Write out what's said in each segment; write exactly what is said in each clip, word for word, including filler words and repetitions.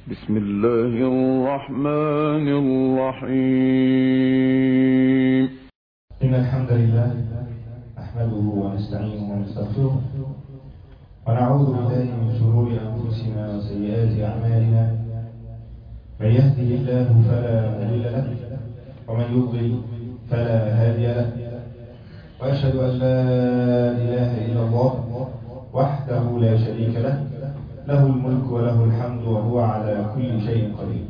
بسم الله الرحمن الرحيم. إن الحمد لله نحمده ونستعينه ونستغفره ونعوذ بالله من شرور أنفسنا وسيئات أعمالنا. من يهده الله فلا مضل له ومن يضلل فلا هادي له، وأشهد أن لا إله إلا الله وحده لا شريك له، له الملك وله الحمد وهو على كل شيء قدير.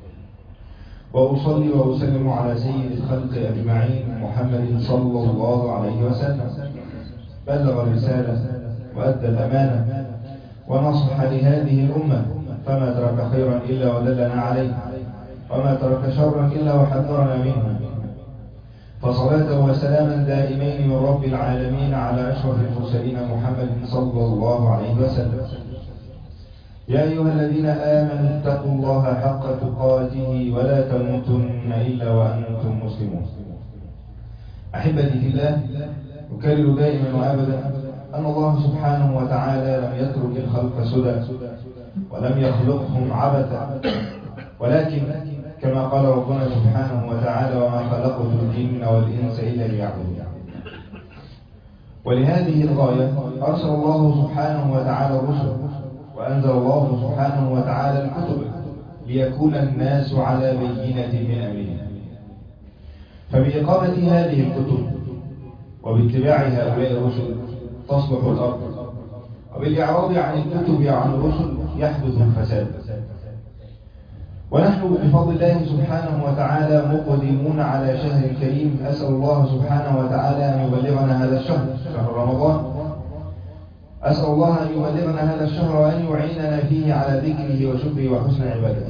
وأصلي وأسلم على سيد الخلق أجمعين محمد صلى الله عليه وسلم، بلغ الرسالة وأدى الأمانة ونصح لهذه الأمة، فما ترك خيرا إلا ودلنا عليه، وما ترك شرا إلا وحذرنا منه. فصلاة وسلاما دائمين من رب العالمين على أشرف المرسلين محمد صلى الله عليه وسلم. يا أيها الذين آمنوا اتقوا الله حق تقاته ولا تموتن إلا وأنتم مسلمون. أحبتي في الله، أكرر دائما وأبدا أن الله سبحانه وتعالى لم يترك الخلق سدى ولم يخلقهم عبثا، ولكن كما قال ربنا سبحانه وتعالى: وما خلقت الجن والإنس إلا ليعبدون. ولهذه الغاية أرسل الله سبحانه وتعالى الرسل، وأنزل الله سبحانه وتعالى الكتب ليكون الناس على بينة من أمرهم. فبإقامة هذه الكتب وباتباع هؤلاء الرسل تصلح الأرض، وبالإعراض عن الكتب وعن الرسل يحدث الفساد. ونحن بفضل الله سبحانه وتعالى مقدمون على شهر كريم، أسأل الله سبحانه وتعالى أن يبلغنا هذا الشهر، شهر رمضان. أسأل الله أن يبلغنا هذا الشهر وأن يعيننا فيه على ذكره وشكره وحسن عبادته.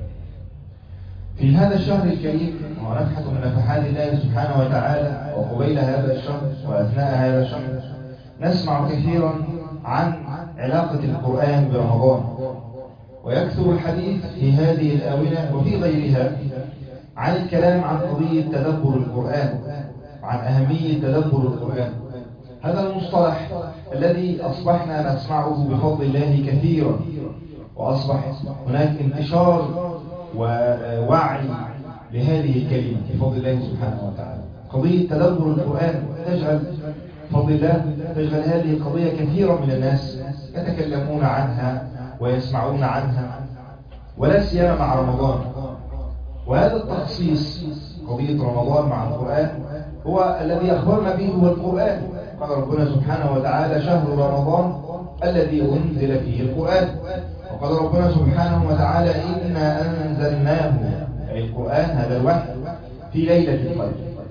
في هذا الشهر الكريم ونفحة من نفحات الله سبحانه وتعالى، وقبيل هذا الشهر وأثناء هذا الشهر نسمع كثيرا عن علاقة القرآن برمضان، ويكثر الحديث في هذه الآونة وفي غيرها عن الكلام عن قضية تدبر القرآن، عن أهمية تدبر القرآن. هذا المصطلح الذي أصبحنا نسمعه بفضل الله كثيرا، وأصبح هناك انتشار ووعي لهذه الكلمة بفضل الله سبحانه وتعالى. قضية تدبر القرآن تجعل بفضل الله تجعل هذه القضية كثيرا من الناس يتكلمون عنها ويسمعون عنها، ولا سيما مع رمضان. وهذا التخصيص قضية رمضان مع القرآن هو الذي أخبرنا به هو القرآن. قال ربنا سبحانه وتعالى: شهر رمضان الذي أنزل فيه القرآن. وقال ربنا سبحانه وتعالى: إنا أنزلناه، أي القرآن هذا الوحي، في ليلة القدر.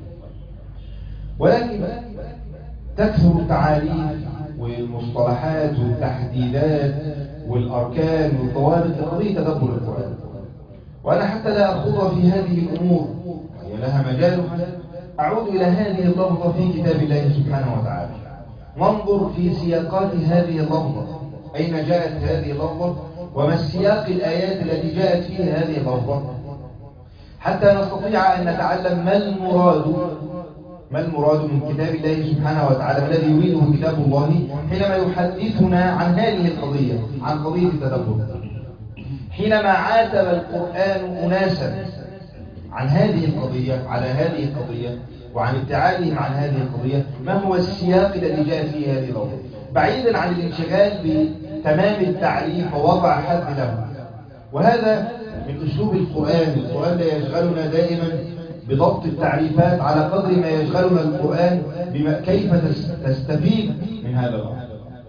ولكن تكثر التعاليم والمصطلحات والتحديدات والأركان والضوابط لقضية تدبر القرآن، وأنا حتى لا أخوض في هذه الأمور وهي لها مجالها، أعود إلى هذه اللفظة في كتاب الله سبحانه وتعالى، ننظر في سياقات هذه اللفظة، أين جاءت هذه اللفظة، وما السياق الآيات التي جاءت فيها هذه اللفظة، حتى نستطيع أن نتعلم ما المراد ما المراد من كتاب الله سبحانه وتعالى، ما الذي يريده كتاب الله حينما يحدثنا عن هذه القضية، عن قضية التدبر. حينما عاتب القرآن أناسا عن هذه القضية، على هذه القضية وعن ابتعادهم عن هذه القضية، ما هو السياق الذي جاء فيه هذه اللفظة، بعيدا عن الانشغال بتمام التعريف ووضع حد له. وهذا من أسلوب القرآن. القرآن لا يشغلنا دائما بضبط التعريفات على قدر ما يشغلنا القرآن بما كيف تستفيد من هذا الأمر.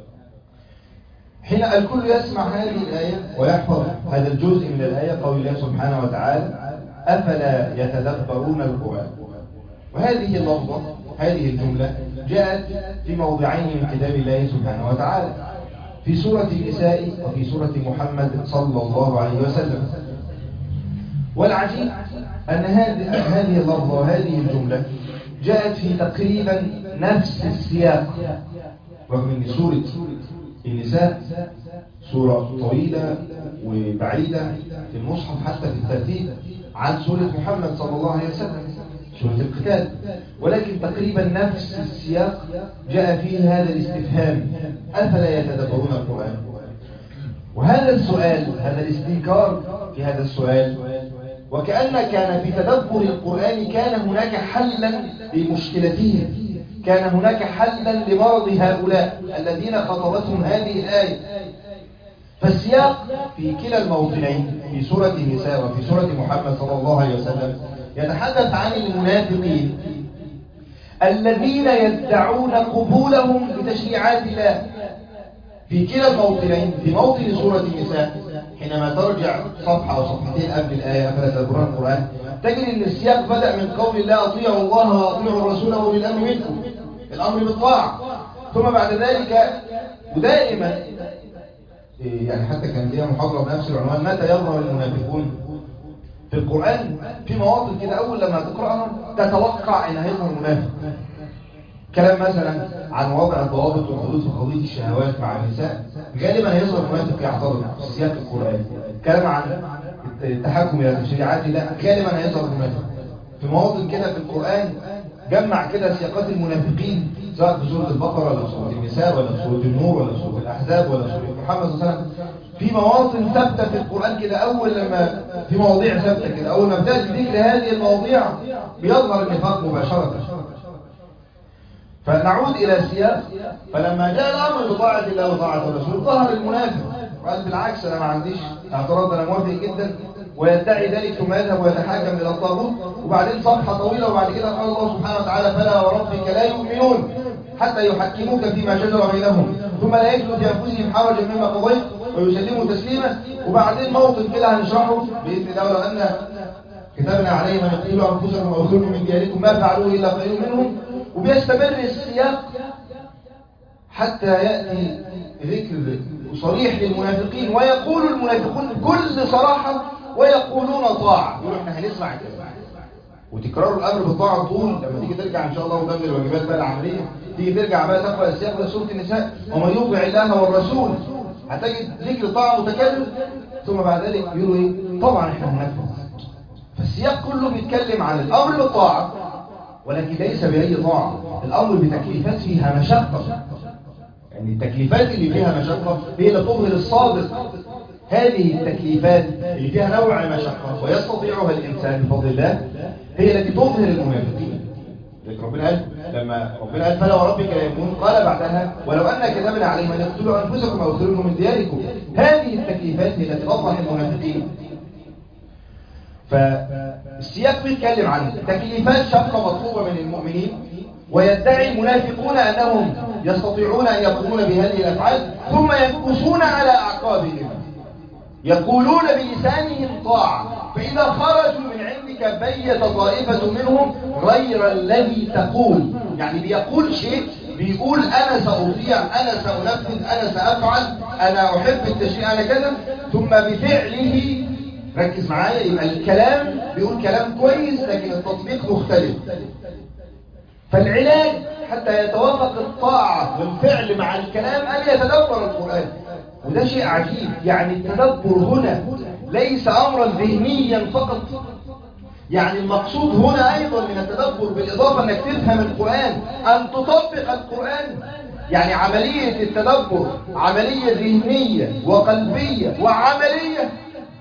حين الكل يسمع هذه الآية ويحفظ هذا الجزء من الآية، قول الله سبحانه وتعالى: أفلا يتدبرون القرآن. وهذه اللفظة، هذه الجملة جاءت في موضعين من كتاب الله سبحانه وتعالى، في سورة النساء وفي سورة محمد صلى الله عليه وسلم. والعجيب أن هذه اللفظة وهذه الجملة جاءت في تقريبا نفس السياق، رغم أن سورة النساء سورة طويلة وبعيدة في المصحف حتى في الترتيب عن سورة محمد صلى الله عليه وسلم، سورة القتال، ولكن تقريبا نفس السياق جاء فيه هذا الاستفهام: أفلا يتدبرون القرآن. وهذا السؤال، هذا الاستنكار في هذا السؤال، وكأن كان في تدبر القرآن كان هناك حلا لمشكلتهم، كان هناك حلا لمرض هؤلاء الذين خطبتهم هذه الآية. فالسياق في كلا الموطنين في سورة النساء وفي سورة محمد صلى الله عليه وسلم يتحدث عن المنافقين الذين يدعون قبولهم بتشريعات الله. في كلا الموطنين، في موطن سورة النساء حينما ترجع صفحة أو صفحتين قبل الآية أفلا تدبرون القرآن، تجد أن السياق بدأ من قول الله أطيعوا الله وأطيعوا الرسول وأولي الأمر منكم، الأمر بالطاعة. ثم بعد ذلك ودائما يعني حتى كان ليها محاضرة بنفس العنوان متى يظهر المنافقون في القرآن. في مواطن كده أول لما تقرأها تتوقع أن هيظهر منافق. كلام مثلا عن وضع الضوابط والحدود في قضية الشهوات مع النساء، غالبا هيظهر منافق يعترض في سياق القرآن. كلام عن التحكم إلى تشريعات الله، غالبا هيظهر منافق. في مواطن كده في القرآن جمع كده سياقات المنافقين، سواء في سورة البقرة ولا في سورة النساء ولا في سورة النور ولا في سورة الأحزاب ولا في سورة محمد صلى الله عليه وسلم. في مواطن ثابتة في القرآن كده، أول لما في مواضيع ثابتة كده أول ما بدأت ذكر هذه المواضيع بيظهر النفاق مباشرة. فنعود إلى السياق. فلما جاء الأمر بطاعة الله وطاعة الرسول ظهر المنافق وقال بالعكس أنا ما عنديش اعتراض، أنا موافق جدا، ويدعي ذلك ثم يذهب ويتحاكم إلى الطاغوت. وبعدين صفحة طويلة وبعد كده قال الله سبحانه وتعالى فلا وربك لا يؤمنون حتى يحكموك فيما شجر بينهم ثم لا يجدوا في أنفسهم حرجا مما قضيت ويسلموا تسليما. وبعدين موطن كده هنشرحه بإذن الله، ولو أن كتبنا عليهم أن يقتلوا أنفسهم ويخرجوا من دياركم ما فعلوه إلا قليل منهم. وبيستمر السياق حتى يأتي ذكر صريح للمنافقين، ويقول المنافقون بكل صراحة ويقولون طاعة، يقولوا احنا هنسمع كده. وتكرار الأمر بالطاعة طول. لما تيجي ترجع إن شاء الله وتم الواجبات بقى العملية، تيجي ترجع بقى تقرأ السياق لسورة النساء ومن يطع الله والرسول، هتجد ذكر طاعة متكرر. ثم بعد ذلك يقولوا ايه؟ طبعا احنا هننفذ. فالسياق كله بيتكلم عن الأمر بالطاعة، ولكن ليس بأي طاعة، الأمر بتكليفات فيها مشقة. يعني التكليفات اللي فيها مشقة هي اللي تظهر الصادق. هذه التكليفات اللي فيها نوع مشقة ويستطيعها الإنسان بفضل الله هي التي تظهر المنافقين. لذلك ربنا قال لما ربنا قال فلا وربك لا يؤمنون قال بعدها ولو أن كتبنا عليهم أن يقتلوا أنفسكم أو يخرجوا من دياركم. هذه التكليفات هي التي تفضح المنافقين. فالسياق بيتكلم عن تكليفات شقة مطلوبة من المؤمنين، ويدعي المنافقون أنهم يستطيعون أن يقومون بهذه الأفعال ثم ينكسون على أعقابهم، يقولون بلسانهم طاعة، فإذا خرجوا من عندك بيت طائفة منهم غير الذي تقول. يعني بيقول شيء، بيقول أنا سأطيع، أنا سأنفذ، أنا سأفعل، أنا أحب التشريع، أنا كذا، ثم بفعله ركز معايا. يبقى الكلام بيقول كلام كويس لكن التطبيق مختلف. فالعلاج حتى يتوافق الطاعة والفعل مع الكلام أن يتدبر القرآن. وده شيء عجيب. يعني التدبر هنا ليس أمرا ذهنيا فقط، يعني المقصود هنا أيضا من التدبر بالإضافة أنك تفهم القرآن أن تطبق القرآن. يعني عملية التدبر عملية ذهنية وقلبية وعملية.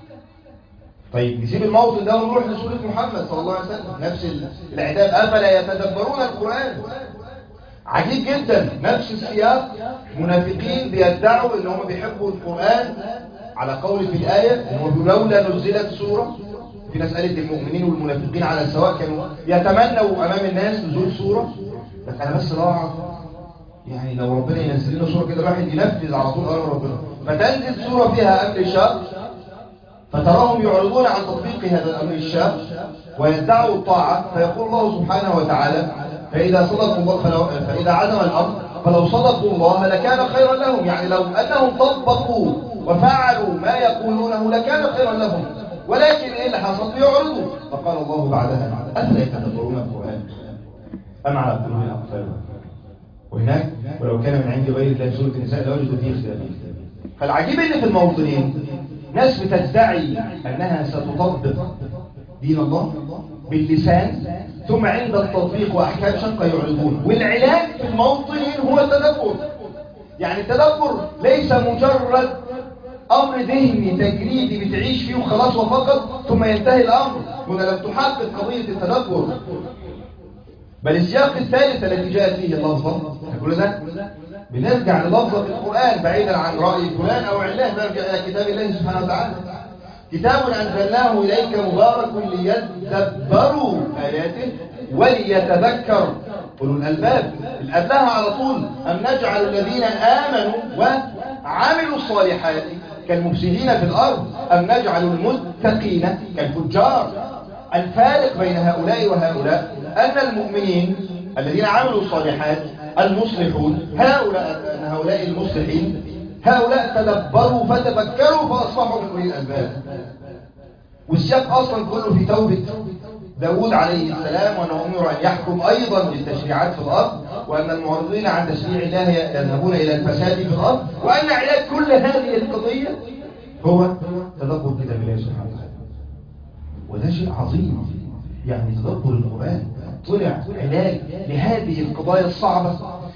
طيب نسيب الموطن ده ونروح لسورة محمد صلى الله عليه وسلم، نفس العتاب أفلا يتدبرون القرآن. عجيب جدا، نفس السياق، منافقين بيدعوا ان هم بيحبوا القرآن على قول في الآية انه لولا نزلت سورة. في ناس قالت المؤمنين والمنافقين على السواء كانوا يتمنوا امام الناس نزول سورة، بس انا بس راعى يعني لو ربنا ينزل لنا سورة كده الواحد ينفذ على طول امر ربنا. فتنزل سورة فيها امر شاق، فتراهم يعرضون عن تطبيق هذا الامر الشاق ويدعوا الطاعة. فيقول الله سبحانه وتعالى فإذا صدقوا الله فلو فإذا عزم الأمر فلو صدقوا الله لكان خيرا لهم. يعني لو أنهم طبقوا وفعلوا ما يقولونه لكان خيرا لهم، ولكن إيه اللي حصل؟ يعرضوا. فقال الله بعدها أفلا يتدبرون القرآن أم على قلوب أقفالها. وهناك ولو كان من عند غير الله سورة النساء لوجدوا فيه اختلافا. فالعجيب إن في الموطنين ناس بتدعي أنها ستطبق دين الله باللسان، ثم عند التطبيق وأحكام شقة يعرضون. والعلاج في الموطنين هو التدبر. يعني التدبر ليس مجرد أمر ذهني تجريدي بتعيش فيه وخلاص وفقط ثم ينتهي الأمر. هنا لم تحقق قضية التدبر. بل السياق الثالث الذي جاءت فيه اللفظة كل ده بنرجع للفظة القرآن بعيدا عن رأي فلان أو علاه، نرجع إلى كتاب الله سبحانه وتعالى. كتاب أنزلناه إليك مبارك ليدبروا آياته وليتذكر أولو الألباب. الأبلها على طول أم نجعل الذين آمنوا وعملوا الصالحات كالمفسدين في الأرض أم نجعل المتقين كالفجار. الفارق بين هؤلاء وهؤلاء أن المؤمنين الذين عملوا الصالحات المصلحون هؤلاء أن هؤلاء المصلحين هؤلاء تدبروا فتفكروا فأصبحوا من أولي الألباب. والسياق أصلا كله في توبة داود عليه السلام، وأنه أمر أن يحكم أيضا بالتشريعات في الأرض، وأن المعرضين عن تشريع الله يذهبون إلى الفساد في الأرض، وأن علاج كل هذه القضية هو تدبر كتاب الله سبحانه وتعالى. وده شيء عظيم، يعني تدبر القرآن طلع علاج لهذه القضايا الصعبة،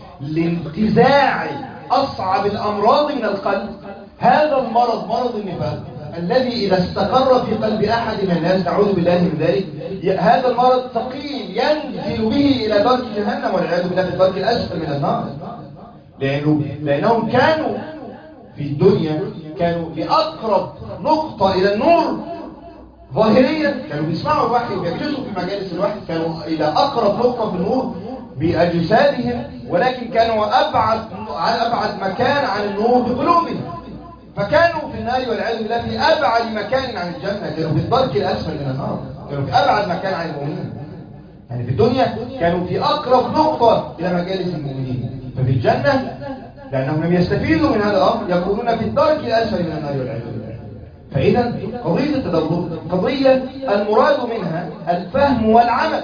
لانتزاع أصعب الأمراض من القلب. هذا المرض مرض النفاق الذي إذا استقر في قلب أحد من الناس نعوذ بالله من ذلك، هذا المرض ثقيل ينزل به إلى درك جهنم والعياذ بالله في الدرك الأسفل من النار. لأنه لأنهم كانوا في الدنيا كانوا بأقرب نقطة إلى النور ظاهريا، كانوا بيسمعوا الوحي وبيجلسوا في مجالس الوحي، كانوا إلى أقرب نقطة في النور بأجسادهم، ولكن كانوا أبعد عن أبعد مكان عن النور بقلوبهم. فكانوا في النار والعياذ بالله في أبعد مكان عن الجنة، كانوا في الدرك الأسفل من النار، كانوا في أبعد مكان عن المؤمنين. يعني في الدنيا كانوا في أقرب نقطة إلى مجالس المؤمنين، ففي الجنة لأنهم لم يستفيدوا من هذا الأمر يكونون في الدرك الأسفل من النار والعياذ بالله. فإذا قضية التدبر قضية المراد منها الفهم والعمل.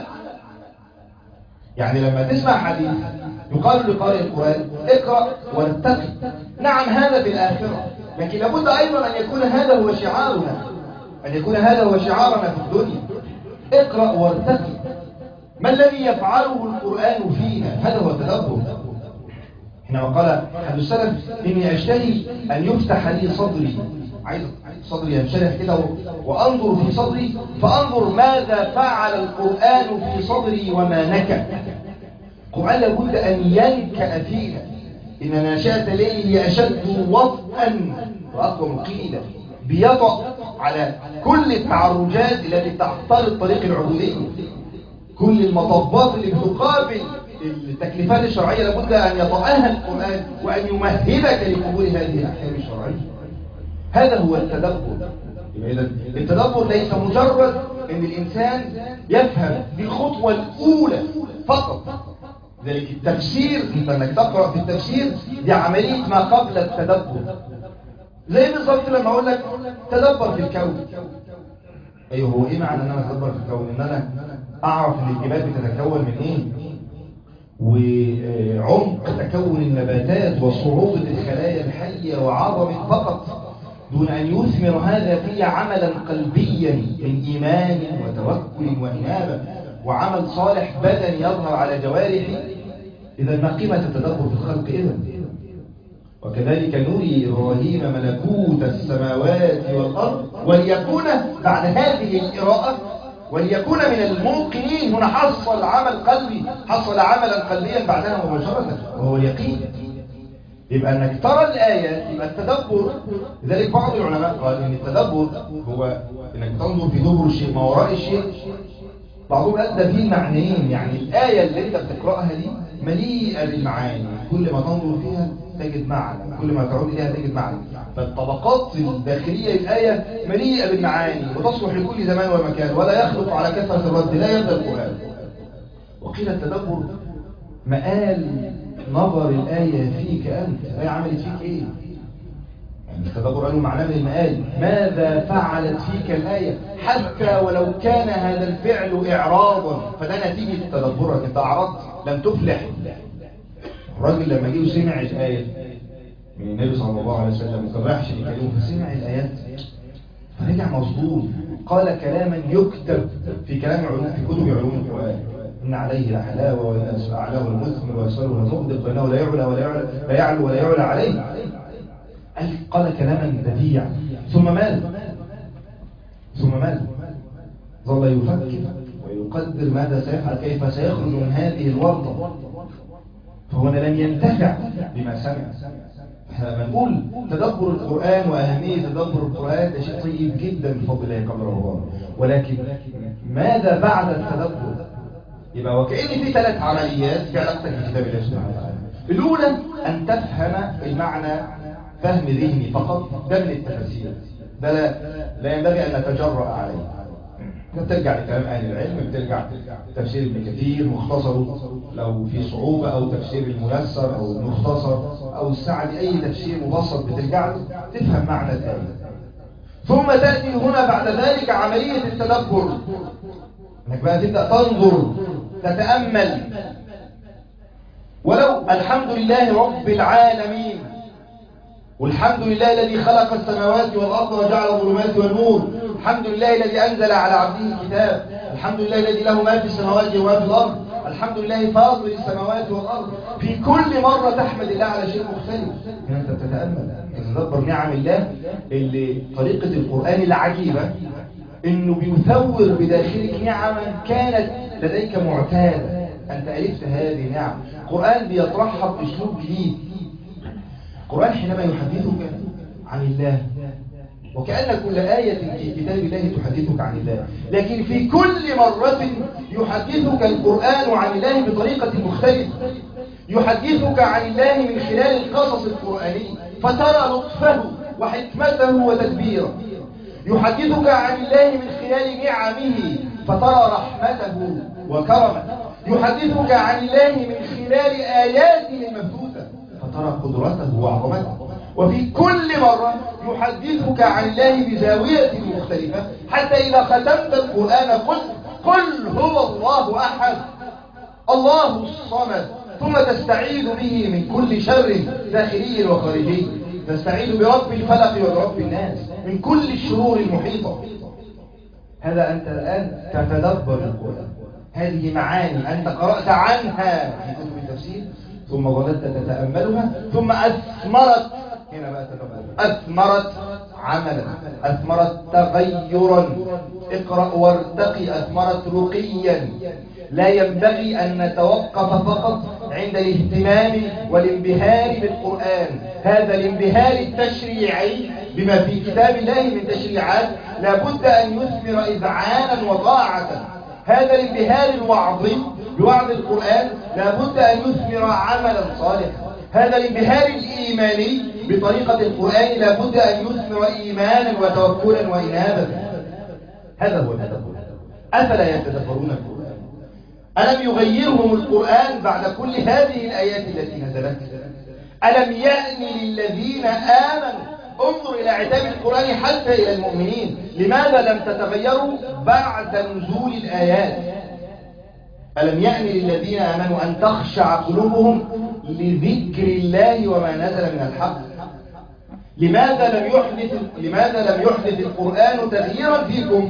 يعني لما تسمع حديث يقال لقارئ القرآن اقرأ وارتقي، نعم هذا في الآخرة، لكن لابد أيضا أن يكون هذا هو شعارنا، أن يكون هذا هو شعارنا في الدنيا. اقرأ وارتقي. ما الذي يفعله القرآن فينا؟ هذا هو التدبر. حينما قال أحد السلف إني أشتهي أن يفتح لي صدري، عايز صدري ينشرح كده وأنظر في صدري فأنظر ماذا فعل القرآن في صدري وما نكأ. القرآن لابد أن ينكأ فينا. إن ناشئة الليل هي أشد وطئا وأقوم قيلا، بيطأ على كل التعرجات التي تعترض طريق العبودية، كل المطبات اللي بتقابل التكليفات الشرعية لابد أن يطأها القرآن وأن يمهدك لقبول هذه الأحكام الشرعية. هذا هو التدبر. إذا التدبر ليس مجرد أن الإنسان يفهم بالخطوة الأولى فقط. ذلك التفسير، انت انك تقرأ في التفسير دي عملية ما قبل التدبر. زي بالظبط لما اقول لك تدبر في الكون. ايوه، هو ايه معنى ان انا اتدبر في الكون؟ ان انا اعرف ان الجبال بتتكون من ايه، وعمق تكون النباتات وصعوبة الخلايا الحية وعظمة فقط، دون ان يثمر هذا في عملا قلبيا من ايمان وتوكل وانابة وعمل صالح بدني يظهر على جوارحي. إذا ما قيمة التدبر في الخلق إذن؟ وكذلك نري إبراهيم ملكوت السماوات والأرض وليكون بعد هذه القراءة وليكون من الموقنين. هنا حصل عمل قلبي، حصل عملا قلبيا بعدها مباشرة وهو اليقين. يبقى أنك ترى الآيات يبقى التدبر. لذلك بعض العلماء قال إن التدبر هو أنك تنظر في دبر الشيء ما وراء الشيء. بعضهم أدى فيه المعنيين، يعني الآية اللي أنت بتقرأها دي مليئة بالمعاني، كل ما تنظر فيها تجد معنى، كل ما تعود إليها تجد معنى. فالطبقات الداخلية للآية مليئة بالمعاني وتصلح لكل زمان ومكان، ولا يخلق على كثرة الرد، لا يبدأ القرآن. وقيل التدبر مآل نظر الآية فيك أنت، الآية عملت فيك إيه؟ يعني التدبر قالوا معناه من المآل، ماذا فعلت فيك الآية؟ حتى ولو كان هذا الفعل إعراضا فده نتيجة تدبرك، أنت أعرضت لم تفلح. الراجل لما جه وسمع الآية من النبي صلى الله عليه وسلم وكان رايح يكلمه فسمع الآيات فرجع مصدوم، قال كلاما يكتب في كلام علوم في كتب علوم القرآن: إن عليه لحلاوة وإن أعلاه المثمر وأسفله المغدق وإنه لا يعلى ولا يعلى لا يعلو ولا يعلى عليه. قال كلاما بديع ثم مال ثم مال ظل يفكر ويقدر ماذا سيفعل، كيف سيخرج من هذه الورطة، فهنا لم ينتفع بما سمع. احنا بنقول تدبر القرآن وأهمية تدبر القرآن ده شيء طيب جدا بفضل الله قبل رمضان، ولكن ماذا بعد التدبر؟ يبقى وكأن في ثلاث عمليات في علاقتك بكتاب الله سبحانه وتعالى. الأولى أن تفهم المعنى فهم ذهني فقط، ده من التفسير، ده لا, لا ينبغي أن نتجرأ عليه. بترجع لكلام أهل العلم، بترجع تفسير ابن كثير مختصره لو في صعوبة، أو تفسير الميسر أو المختصر أو السعدي، أي تفسير مبسط بترجع له تفهم معنى الآية. ثم تأتي هنا بعد ذلك عملية التدبر، انك بقى تبدأ تنظر تتأمل. ولو الحمد لله رب العالمين، والحمد لله الذي خلق السماوات والأرض وجعل الظلمات والنور، الحمد لله الذي أنزل على عبده الكتاب، الحمد لله الذي له ما في السماوات وما في الأرض، الحمد لله فاطر السماوات والأرض. في كل مرة تحمد الله على شيء مختلف، هنا أنت بتتأمل تتدبر نعم الله. اللي طريقة القرآن العجيبة إنه بيثور بداخلك نعما كانت لديك معتادة، أنت ألفت هذه النعم. القرآن بيطرحها بأسلوب جديد. القرآن حينما يحدثك عن الله وكأن كل آية في كتاب الله تحدثك عن الله، لكن في كل مرة يحدثك القرآن عن الله بطريقة مختلفة. يحدثك عن الله من خلال القصص القرآني فترى لطفه وحكمته وتدبيره. يحدثك عن الله من خلال نعمه فترى رحمته وكرمه. يحدثك عن الله من خلال آياته المبثوثة فترى قدرته وعظمته. وفي كل مرة يحدثك عن الله بزاوية مختلفة، حتى إذا ختمت القرآن قلت قل هو الله أحد الله الصمد، ثم تستعيذ به من كل شر داخلي وخارجي. تستعيذ برب الفلق وبرب الناس من كل الشرور المحيطة. هذا أنت الآن تتدبر القرآن، هذه معاني أنت قرأت عنها في كتب التفسير ثم ظلت تتأملها، ثم أثمرت، هنا بقى تدبر، أثمرت عملا، أثمرت تغيرا. اقرأ وارتقي، أثمرت رقيا. لا ينبغي أن نتوقف فقط عند الاهتمام والانبهار بالقرآن. هذا الانبهار التشريعي بما في كتاب الله من تشريعات لابد أن يثمر إذعانا وطاعة. هذا الانبهار الوعظي بوعظ القرآن لابد أن يثمر عملا صالحا. هذا الانبهار الإيماني بطريقة القرآن لابد أن يثمر إيمانا وتوكلا وإنابة. هذا هو الهدف. أفلا يتدبرون القرآن؟ ألم يغيرهم القرآن بعد كل هذه الآيات التي نزلت؟ ألم يأن للذين آمنوا؟ انظر إلى عتاب القرآن حتى إلى المؤمنين. لماذا لم تتغيروا بعد نزول الآيات؟ ألم يأن للذين آمنوا أن تخشع قلوبهم لذكر الله وما نزل من الحق؟ لماذا لم يحدث لماذا لم يحدث القرآن تغييرا فيكم؟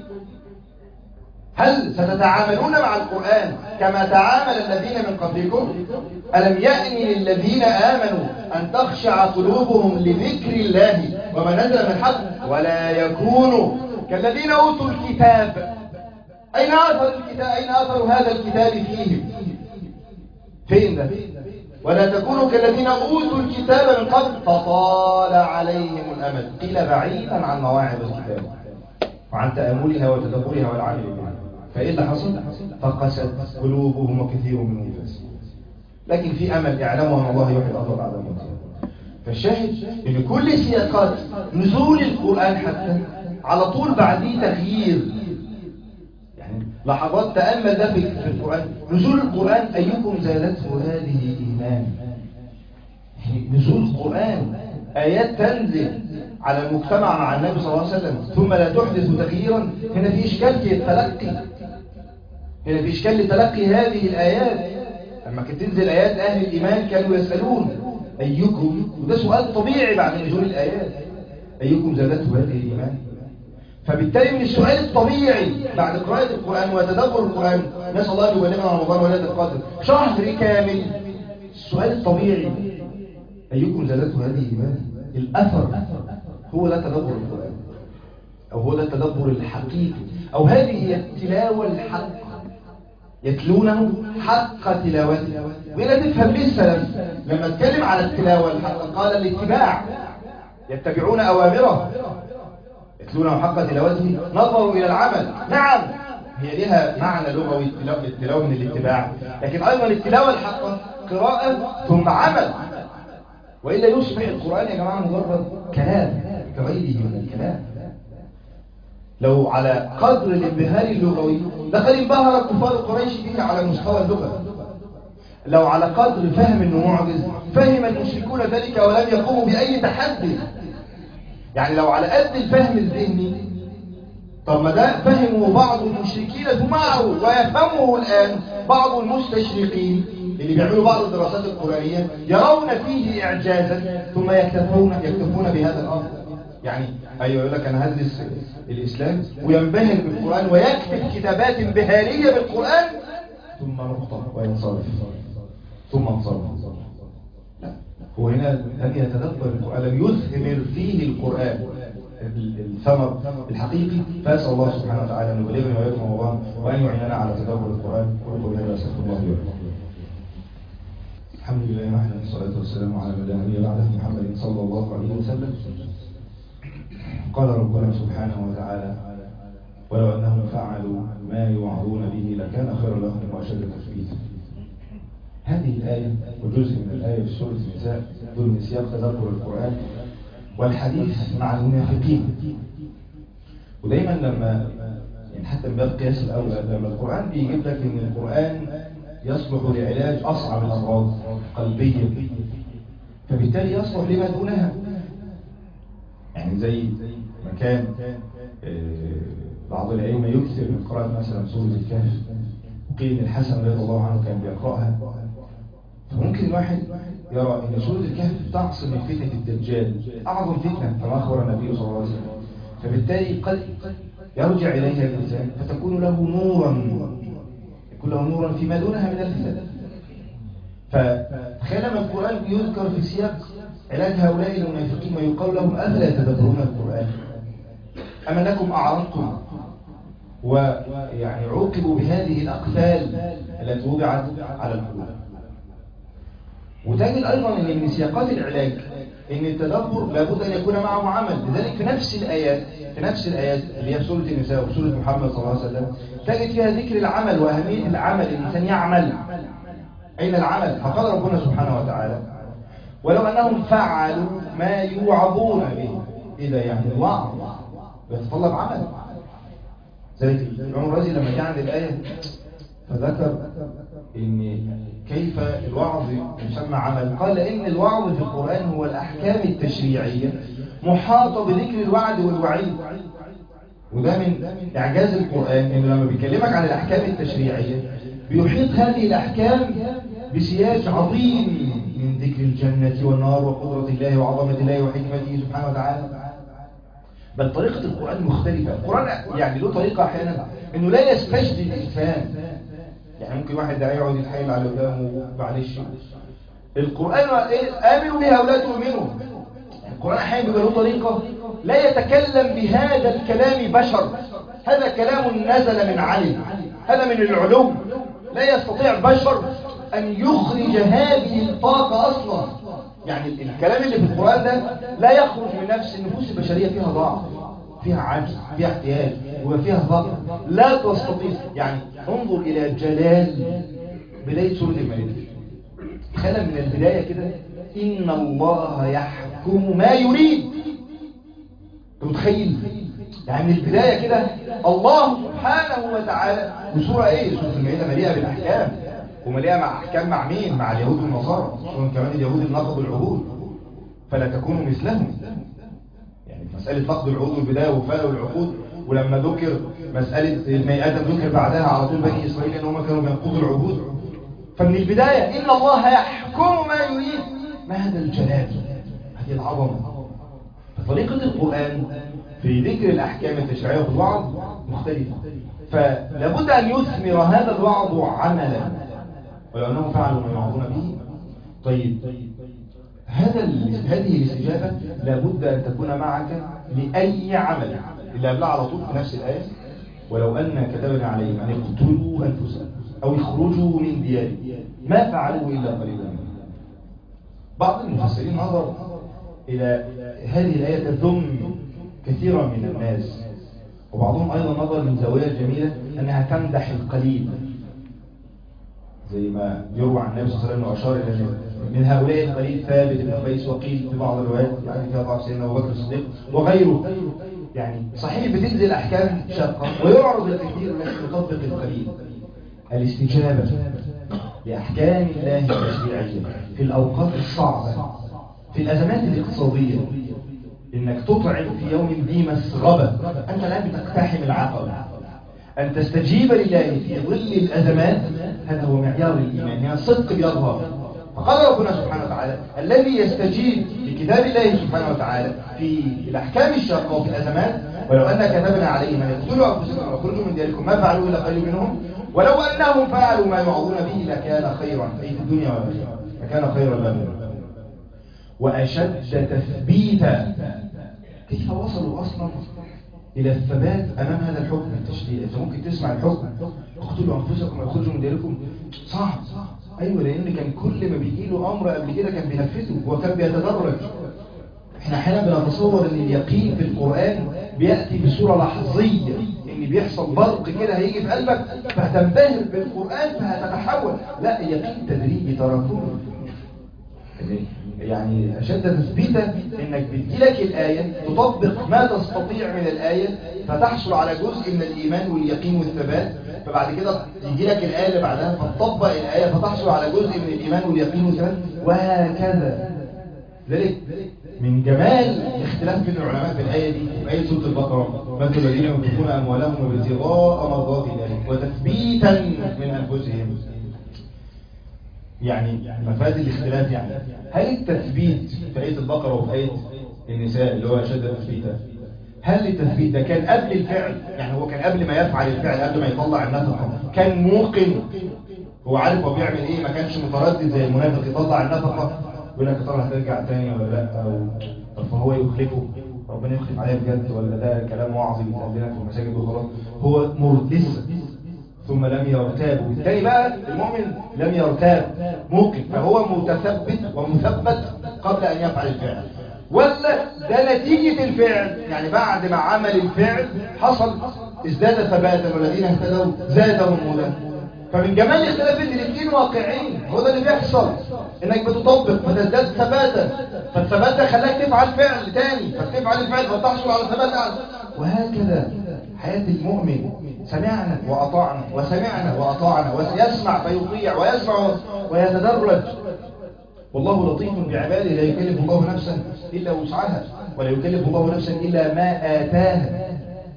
هل ستتعاملون مع القرآن كما تعامل الذين من قبلكم؟ ألم يأن للذين آمنوا أن تخشع قلوبهم لذكر الله وما نزل من الحق ولا يكونوا كالذين أوتوا الكتاب؟ أين أثر الكتاب؟ أين أثر هذا الكتاب فيهم؟ فين ده؟ ولا تكونوا كالذين أوتوا الكتاب من قبل فطال عليهم الأمد. قيل بعيدا عن مواعظ الكتاب وعن تأملها وتدبرها والعمل بها. فإيه اللي حصل؟ فقست قلوبهم وكثير منهم فاسقون. لكن في أمل يعلمه أن الله يحيي الأرض بعد موتها. فالشاهد إن كل سياقات نزول القرآن حتى على طول بعديه تغيير. يعني لحظات تأمل ده في القرآن. نزول القرآن أيكم زادته هذه إيمان. نزول القرآن آيات تنزل على المجتمع مع النبي صلى الله عليه وسلم ثم لا تحدث تغييرا. هنا في إشكال في التلقي، هنا في إشكال لتلقي هذه الآيات. لما كانت تنزل آيات أهل الإيمان كانوا يسألون أيكم، وده سؤال طبيعي بعد نزول الآيات، أيكم زادته هذه الإيمان. فبالتالي من السؤال الطبيعي بعد قراءة القرآن وتدبر القرآن، نسأل الله أن يبلغنا رمضان وليلة القدر شهر كامل، السؤال الطبيعي أيكم زادته هذه الإيمان. الأثر هو ده تدبر القرآن، أو هو ده التدبر الحقيقي، أو هذه هي التلاوة الحق، يتلونه حق تلاوته. وإلا تفهم ليه السلف لما اتكلم على التلاوة الحق قال الاتباع، يتبعون أوامره يتلونه حق تلاوته، نظروا إلى العمل. نعم هي لها معنى لغوي التلاوة من الاتباع، لكن أيضا التلاوة الحقة قراءة ثم عمل، وإلا يصبح القرآن يا جماعة مجرد كلام كغيره من الكلام. لو على قدر الانبهار اللغوي لقد انبهر كفار قريش به على مستوى اللغة. لو على قدر فهم انه معجز فهم المشركون ذلك ولم يقوموا بأي تحدي. يعني لو على قد الفهم الذهني، طب ما ده فهمه بعض المشركين معه ويفهمه الآن بعض المستشرقين اللي بيعملوا بعض الدراسات القرآنية، يرون فيه إعجازا ثم يكتفون يكتفون بهذا الأمر. يعني أيوة يقول لك أنا هدرس الإسلام وينبهر بالقرآن ويكتب كتابات انبهارية بالقرآن ثم نقطة وينصرف ثم انصرف. لا، هو هنا لم يتدبر القرآن، لم يثمر فيه القرآن الثمر الحقيقي. فأسأل الله سبحانه وتعالى أن يبلغنا وإياكم رمضان وأن يعيننا على تدبر القرآن. قولوا قولي هذا أستغفر الله لي ولكم. الحمد لله وحده والصلاة والسلام على من لا نبي بعده محمد صلى الله عليه وسلم. قال ربنا سبحانه وتعالى: ولو أنهم فعلوا ما يوعظون به لكان خيرا لهم وأشد تثبيتا. هذه الآية وجزء من الآية في سورة النساء ضمن سياق تدبر القرآن والحديث مع المنافقين. ودايما لما يعني حتى من باب قياس الأولى لما القرآن بيجيب لك إن القرآن يصلح لعلاج أصعب الأمراض قلبية، فبالتالي يصلح لما دونها. يعني زي ما كان بعض الأئمة يكثر من قراءة مثلا سورة الكهف، وقيل إن الحسن رضي الله عنه كان بيقرأها. فممكن الواحد يرى أن سورة الكهف تعصم من فتنة الدجال، أعظم فتنة كما أخبر النبي صلى الله عليه وسلم، فبالتالي قد يرجع إليها الإنسان فتكون له نورا يكون له نورا فيما دونها من الفتن. فتخيل لما القرآن يذكر في سياق علاج هؤلاء المنافقين ويقال لهم أفلا تدبرون القرآن أم أنكم أعرضتم، ويعني عوقبوا بهذه الأقفال التي وضعت على القلوب. وتجد أيضا أن من سياقات العلاج أن التدبر لابد أن يكون معه عمل. لذلك في نفس الآيات في نفس الآيات اللي هي في سورة النساء وفي سورة محمد صلى الله عليه وسلم تجد فيها ذكر العمل وأهمية العمل، الإنسان يعمل. أين العمل؟ فقال ربنا سبحانه وتعالى: ولو أنهم فعلوا ما يوعظون به. إذا يعني الوعظ يتطلب عمل. ذلك الإمام الرازي لما جاء عند الآية فذكر إن كيف الوعظ يسمى عمل، قال إن الوعظ في القرآن هو الأحكام التشريعية محاطة بذكر الوعد والوعيد. وده من إعجاز القرآن إنه لما بيكلمك عن الأحكام التشريعية بيحيط هذه الأحكام بسياج عظيم من ذكر الجنة والنار وقدرة الله وعظمة الله وحكمته سبحانه وتعالى. بل طريقة القرآن مختلفة. القرآن يعني له طريقة أحيانا إنه لا يستجدي الإنسان. يعني ممكن واحد ده يقعد يتحايل على قدامه معلش. القرآن آمنوا بها ولا تؤمنوا. القرآن أحيانا بيبقى له طريقة لا يتكلم بهذا الكلام بشر، هذا كلام نزل من علي، هذا من العلوم، لا يستطيع بشر أن يخرج هذه الطاقة أصلا. يعني الكلام اللي في القرآن ده لا يخرج من نفس النفوس البشرية، فيها ضعف، فيها عجز، فيها احتياج، وفيها ضغط، لا تستطيع. يعني انظر إلى جلال بداية سورة المائدة. خلى من البداية كده: إن الله يحكم ما يريد. متخيل؟ يعني من البداية كده الله سبحانه وتعالى. وسورة ايه؟ سورة المائدة مليئة بالأحكام، ومليئة مع أحكام مع مين؟ مع اليهود والنصارى. خصوصا كمان اليهود اللي نقضوا العهود فلا تكونوا مثلهم. يعني مسألة نقض العهود والبداية وفاء العقود، ولما ذكر مسألة بني آدم ذكر بعدها على طول بني إسرائيل أنهم كانوا بينقضوا العهود. فمن البداية إن الله يحكم ما يريد. ما هذا الجلال، هذه العظمة. فطريقة القرآن في ذكر الأحكام التشريعية في الوعظ مختلفة، فلابد أن يثمر هذا الوعظ عملا. ولو أنهم فعلوا ما يوعظون به. طيب هذا هذه الاستجابة لابد أن تكون معك لأي عمل. اللي قبلها على طول في نفس الآية ولو أن كتبنا عليهم أن يقتلوا أنفسهم أو يخرجوا من ديارهم ما فعلوا إلا قليلا منهم. بعض المفسرين نظر إلى هذه الآية تذم كثيرا من الناس، وبعضهم أيضا نظر من زاوية جميلة أنها تمدح القليل، زي ما يروى عن النبي صلى الله عليه وسلم وأشار إلى من هؤلاء القليل ثابت بن قيس، وقيل في بعض الروايات يعني فيها ضعف سيدنا أبو بكر الصديق وغيره. يعني صحيح بتنزل أحكام شاقة ويعرض الكثير لكن يطبق القليل. الاستجابة لأحكام الله التشريعية في الأوقات الصعبة، في الأزمات الاقتصادية، إنك تطعم في يوم ذي مسغبة، أنت الآن بتقتحم العقبة، أن تستجيب لله في ظل الأزمات، هذا هو معيار الإيمان، يعني الصدق بيظهر. فقال ربنا سبحانه وتعالى الذي يستجيب لكتاب الله سبحانه وتعالى في الأحكام الشاقة وفي الأزمات ولو أن كتبنا عليهم أن يقتلوا أنفسهم ويخرجوا من دياركم ما فعلوا إلا قليل منهم ولو أنهم فعلوا ما يوعظون به لكان خيرا، أي في الدنيا والآخرة لكان خيرا لهم وأشد تثبيتا. كيف وصلوا أصلا إلى الثبات أمام هذا الحكم التشريعي؟ أنت ممكن تسمع الحكم اقتلوا أنفسكم ويخرجوا من دياركم، صعب. أيوة، لأن كان كل ما بيجي له أمر قبل كده كان بينفذه وكان بيتدرج. احنا احيانا بنتصور ان اليقين في القرآن بيأتي بصورة لحظية، ان بيحصل برق كده هيجي في قلبك فهتنبهر بالقرآن فهتتحول. لا، اليقين تدريجي تراكمي. يعني أشد تثبيتا انك بتجيلك الآية تطبق ما تستطيع من الآية فتحصل على جزء من الإيمان واليقين والثبات، فبعد كده يجي لك الآية اللي بعدها فتطبق الآية فتحصل على جزء من الإيمان واليقين والثبات، وهكذا. ذلك من جمال اختلاف بين العلماء في الآية دي في آية سورة البقرة، مثل الذين ينفقون أموالهم ابتغاء مرضات الله وتثبيتا من أنفسهم. يعني مفاد الاختلاف، يعني هل التثبيت في آية البقرة وفي آية النساء اللي هو أشد تثبيتا، هل التثبيت ده كان قبل الفعل؟ يعني هو كان قبل ما يفعل الفعل، قبل ما يطلع النفقة كان موقن، هو عارف هو بيعمل ايه، ما كانش متردد زي المنافق يطلع النفقة يقول لك ترى هترجع تاني ولا لا، او طب فهو يخلفه، ربنا يخلف عليه بجد ولا ده كلام وعظي بيتقال لنا في المساجد وخلاص. هو مرد لسه، ثم لم يرتاب. والتاني بقى المؤمن لم يرتاب موقن، فهو متثبت ومثبت قبل ان يفعل الفعل، ولا ده نتيجة الفعل، يعني بعد ما عمل الفعل حصل ازداد ثباتا والذين اهتدوا زادهم هدى. فمن جمال الاختلاف ان الاثنين واقعين، هو ده اللي بيحصل، انك بتطبق فتزداد ثباتا، فالثبات ده خلاك تفعل فعل تاني فتفعل الفعل فتحصل على ثبات اعلى، وهكذا حياة المؤمن. سمعنا واطعنا وسمعنا واطعنا، وسيسمع فيطيع ويسمع ويتدرج. والله لطيف بعباده، لا يكلف الله نفسا الا وسعها ولا يكلف الله نفسا الا ما اتاها.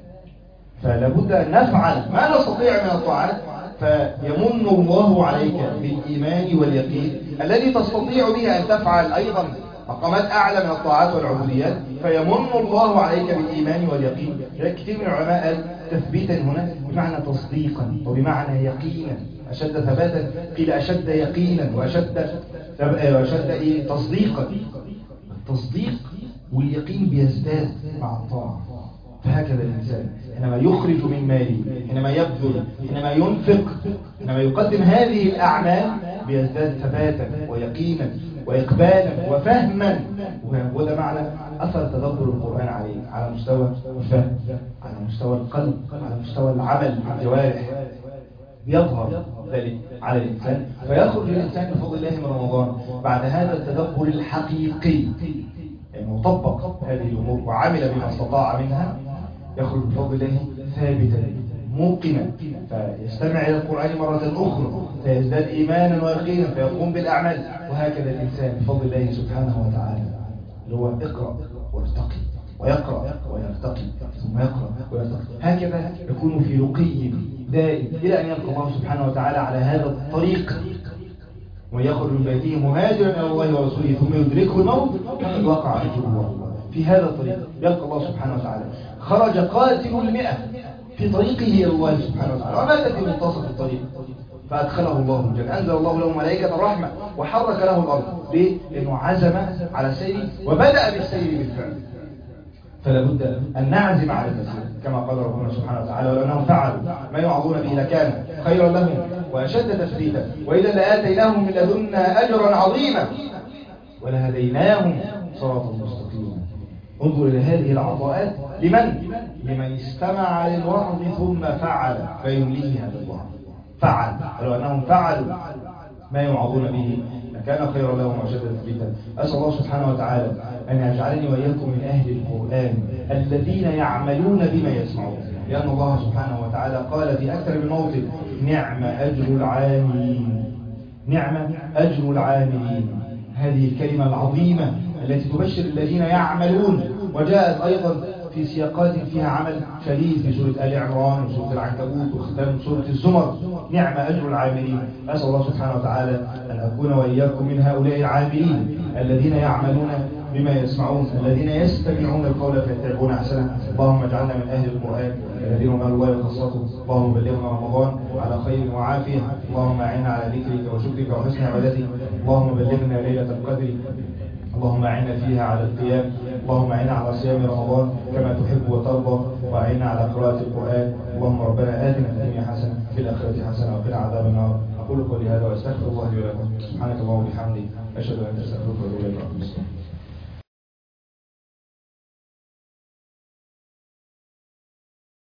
فلا بد ان نفعل ما نستطيع من الطاعات، فيمن الله عليك بالإيمان واليقين الذي تستطيع به أن تفعل أيضا مقامات أعلى من الطاعات والعبوديات، فيمن الله عليك بالإيمان واليقين. كثير من العلماء قال تثبيتا هنا بمعنى تصديقا وبمعنى يقينا، أشد ثباتا قيل أشد يقينا وأشد وأشد إيه تصديقا. التصديق واليقين بيزداد مع الطاعة. فهكذا الإنسان حينما يخرج من ماله، حينما يبذل، حينما ينفق، حينما يقدم هذه الأعمال بيزداد ثباتا ويقينا وإقبالا وفهما. وده معنى أثر تدبر القرآن عليه على مستوى الفهم، على مستوى القلب، على مستوى العمل الجوارح، بيظهر ذلك على الإنسان. فيخرج الإنسان بفضل الله من رمضان بعد هذا التدبر الحقيقي، يعني مطبق هذه الأمور وعمل بما استطاع منها، يخرج بفضل الله ثابتا موقنا، فيستمع إلى القرآن مرة أخرى فيزداد إيمانا ويقينا فيقوم بالأعمال. وهكذا الإنسان بفضل الله سبحانه وتعالى، اللي هو اقرأ وارتقي ويقرأ ويرتقي ثم يقرأ ويرتقي، هكذا يكون في رقي دائم إلى أن يلقى الله سبحانه وتعالى على هذا الطريق، ويخرج من بيته مهاجرا إلى الله ورسوله ثم يدركه الموت فقد وقع أجره. في هذا الطريق يلقى الله سبحانه وتعالى. خرج قاتل المئة في طريقه إلى الله سبحانه وتعالى ومات في منتصف الطريق، فأدخله الله الجنة. أنزل الله له ملائكة الرحمة وحرك له الأرض. ليه؟ لأنه عزم على السير وبدأ بالسير بالفعل. فلا بد أن نعزم على المسير كما قال ربنا سبحانه وتعالى: ولو أنهم فعلوا ما يوعظون به لكان خيرا لهم وأشد تثبيتا وإذا لآتيناهم من لدنا أجرا عظيما ولهديناهم صراطا مستقيما. انظر إلى هذه العطاءات لمن؟ لمن استمع للوعظ ثم فعل فيمليه هذا الوعظ. فعل، ولو أنهم فعلوا ما يوعظون به لكان خيرا لهم وأشد تثبيتا. أسأل الله سبحانه وتعالى أن يجعلني وإياكم من أهل القرآن الذين يعملون بما يسمعون، لأن الله سبحانه وتعالى قال في أكثر من موطن: نعم أجر العاملين، نعم أجر العاملين. هذه الكلمة العظيمة التي تبشر الذين يعملون، وجاءت أيضا في سياقات فيها عمل شديد في سورة آل عمران وسورة العنكبوت وختام سورة الزمر. نعم أجر العاملين. أسأل الله سبحانه وتعالى أن أكون وإياكم من هؤلاء العاملين الذين يعملون بما يسمعون، الذين يستمعون القول فيتبعون أحسنه. اللهم اجعلنا من أهل القرآن الذين هم الله وخاصته. اللهم بلغنا رمضان على خير وعافية. اللهم أعنا على ذكرك وشكرك وحسن عبادتك. اللهم بلغنا ليلة القدر. اللهم أعنا فيها على القيام. اللهم أعنا على صيام رمضان كما تحب وترضى، وأعنا على قراءة القرآن. اللهم ربنا آتنا في الدنيا حسنة في الآخرة حسنة وقنا عذاب النار. أقول قولي هذا وأستغفر الله لي ولكم. سبحانك اللهم وبحمدك، أشهد أن لا إله إلا أنت، أستغفرك وأتوب إليك.